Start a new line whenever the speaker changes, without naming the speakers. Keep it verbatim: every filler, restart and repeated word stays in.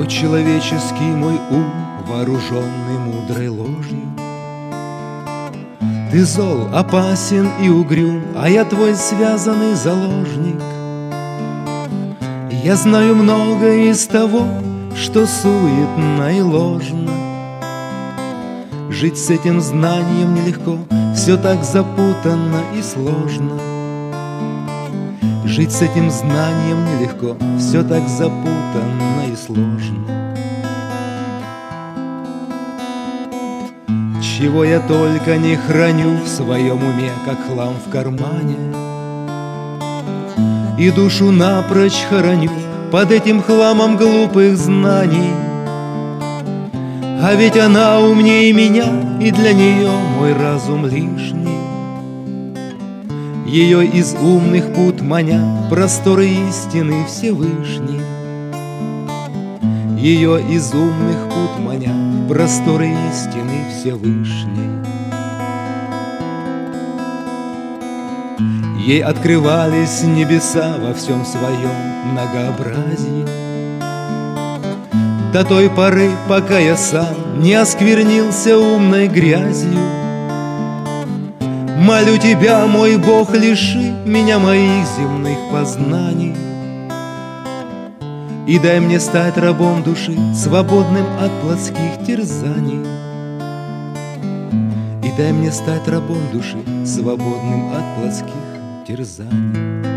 О, человеческий мой ум, вооруженный мудрой ложью, ты зол, опасен и угрюм, а я твой связанный заложник. Я знаю многое из того, что суетно и ложно. Жить с этим знанием нелегко, все так запутанно и сложно. Жить с этим знанием нелегко, все так запутанно и сложно. Чего я только не храню в своем уме, как хлам в кармане, и душу напрочь хороню под этим хламом глупых знаний. А ведь она умнее меня, и для нее мой разум лишний. Ее из умных пут маня просторы истины Всевышней. Ее из умных пут маня просторы истины Всевышней. Ей открывались небеса во всем своем многообразии, до той поры, пока я сам не осквернился умной грязью. Молю тебя, мой Бог, лиши меня моих земных познаний и дай мне стать рабом души, свободным от плотских терзаний. И дай мне стать рабом души, свободным от плотских терзаний.